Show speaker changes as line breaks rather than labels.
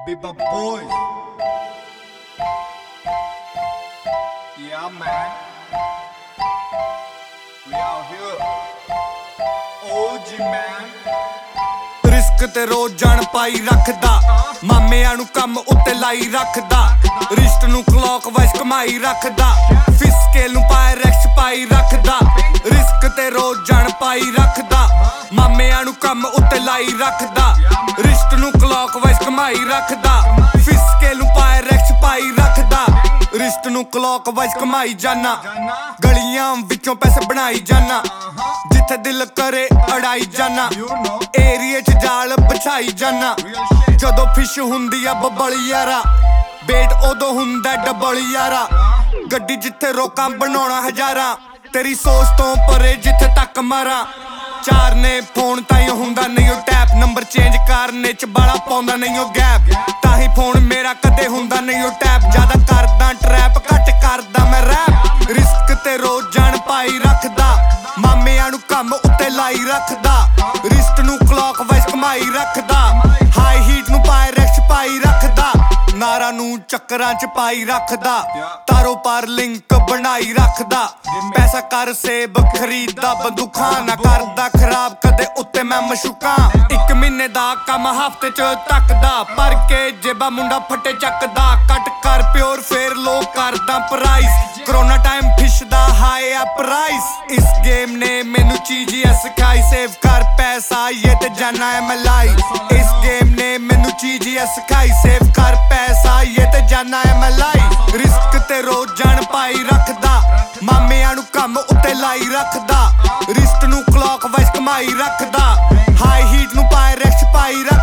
Beba boys. Yeah, man. We out here. OG man.
Risk ਤੇ ਰੋਜ਼ ਜਾਣ ਪਾਈ ਰੱਖਦਾ, ਮਾਮਿਆਂ ਨੂੰ ਕੰਮ ਉੱਤੇ ਲਾਈ ਰੱਖਦਾ, ਰਿਸ਼ਟ ਨੂੰ ਕਲੌਕ ਵਾਈਜ਼ ਕਮਾਈ ਰੱਖਦਾ, ਫਿਸਕੇਲ ਨੂੰ ਪਾਇਰੈਕਸ ਪਾਈ ਰੱਖਦਾ, ਰਿਸਕ ਤੇ ਰੋਜ਼ ਜਾਣ ਪਾਈ ਰੱਖਦਾ, ਮਾਮਿਆਂ ਨੂੰ ਕੰਮ ਉੱਤੇ ਲਾਈ ਰੱਖਦਾ, ਰਿਸ਼ਟ ਨੂੰ ਕਲੌਕ ਵਾਈਜ਼ ਕਮਾਈ ਰੱਖਦਾ, ਫਿਸਕੇਲ ਨੂੰ ਪਾਇਰੈਕਸ ਪਾਈ ਰੱਖਦਾ, ਰਿਸ਼ਟ ਨੂੰ ਕਲੌਕ ਵਾਈਜ਼ ਕਮਾਈ ਜਾਨਾ, ਗਲੀਆਂ ਵਿੱਚੋਂ ਪੈਸੇ ਬਣਾਈ ਜਾਨਾ, ਜਿੱਥੇ ਦਿਲ ਕਰੇ ਅੜਾਈ ਜਾਨਾ, ਏਰੀਏ 'ਚ ਜਾਲ ਬਛਾਈ ਜਾਨਾ, ਜਦੋਂ ਫਿਸ਼ ਹੁੰਦੀ ਆ ਬੱਬਲ ਯਾਰਾ, ਬੇਟ ਉਦੋਂ ਹੁੰਦਾ ਡਬਲ ਯਾਰਾ, ਗੱਡੀ ਜਿੱਥੇ ਰੋਕਾਂ ਬਣਾਉਣਾ ਹਜ਼ਾਰਾਂ, ਤੇਰੀ ਸੋਚ ਤੋਂ ਪਰੇ ਜਿੱਥੇ ਤੱਕ ਮਾਰਾਂ, ਚਾਰ ਨੇ ਫੋਨ ਤਾਈਂ ਹੁੰਦਾ ਨਹੀਂ ਉਹ ਟੈਪ, ਨੰਬਰ ਚੇਂਜ ਕਰਨੇ 'ਚ ਬਾਲਾ ਪਾਉਂਦਾ ਨਹੀਂ ਉਹ ਗੈਪ, ਤਾਹੀਂ ਫੋਨ ਮੇਰਾ ਕਦੇ ਹੁੰਦਾ ਨਹੀਂ ਉਹ ਟੈਪ, ਜ਼ਿਆਦਾ ਕਰਦਾ ਟਰੈਪ ਘੱਟ ਕਰਦਾ ਮੈਂ ਰੈਪ, ਰਿਸਕ ਤੇ ਰੋਜ਼ ਜਾਣ ਪਾਈ ਰੱਖਦਾ, ਮਾਮਿਆਂ ਨੂੰ ਕੰਮ ਉੱਤੇ ਲਾਈ ਰੱਖਦਾ, ਰਿਸਟ ਨੂੰ ਕਲੌਕ ਵਾਈਜ਼ ਕਮਾਈ ਰੱਖਦਾ, ਹਾਈ ਹੀਟ ਨੂੰ ਪਾਇਰੈਕਸ ਪਾਈ ਰੱਖਦਾ, ਨਾਰਾਂ ਨੂੰ ਚੱਕਰਾਂ 'ਚ ਪਾਈ ਰੱਖਦਾ, ਤਾਰੋ ਪਾਰ ਲਿੰਕ ਬਣਾਈ ਰੱਖਦਾ, ਪੈਸਾ ਕਰ ਸੇਬ ਖਰੀਦਦਾ, ਬੰਦੂਕਾਂ ਨਾ ਕਰਦਾ ਖਰਾਬ ਕਦੇ ਉੱਤੇ ਮੈਂ ਮਸ਼ੂਕਾਂ, 1 ਮਹੀਨੇ ਦਾ ਕੰਮ ਹਫ਼ਤੇ 'ਚ ਤੱਕਦਾ, ਭਰ ਕੇ ਜੇਬਾਂ ਮੁੰਡਾ ਫੱਟੇ ਚੱਕਦਾ, ਕੱਟ ਕਰ ਪਿਓਰ ਫੇਰ ਲੋ ਕਰਦਾ ਪ੍ਰਾਈਸ, ਕਰੋਨਾ ਟਾਈਮ ਫਿਸ਼ ਦਾ ਹਾਈ ਆ ਪ੍ਰਾਈਸ, ਇਸ ਗੇਮ ਨੇ ਮੈਨੂੰ ਚੀਜ਼ੀਆਂ ਸਿਖਾਈ, ਸੇਵ ਕਰ ਪੈਸਾ ਇਹ ਤੇ ਜਾਨਾ ਹੈ ਮਲਾਈ, ਇਸ ਗੇਮ ਨੇ ਮੈਨੂੰ ਚੀਜ਼ੀਆਂ ਸਿਖਾਈ, ਸੇਵ ਕਰ ਪੈਸਾ ਇਹ ਤੇ ਜਾਨਾ ਹੈ ਮਲਾਈ, ਰਿਸਕ ਤੇ ਰੋਜ਼ ਜਾਣ ਪਾਈ ਰੱਖਦਾ, ਮਾਮਿਆਂ ਨੂੰ ਕੰਮ ਉੱਤੇ ਲਾਈ ਰੱਖਦਾ, ਰਿਸਟ ਨੂੰ ਕਲੌਕ ਵਾਈਜ਼ ਕਮਾਈ ਰੱਖਦਾ, ਹਾਈ ਹੀਟ ਨੂੰ ਪਾਇਰੈਕਸ ਪਾਈ ਰੱਖਦਾ।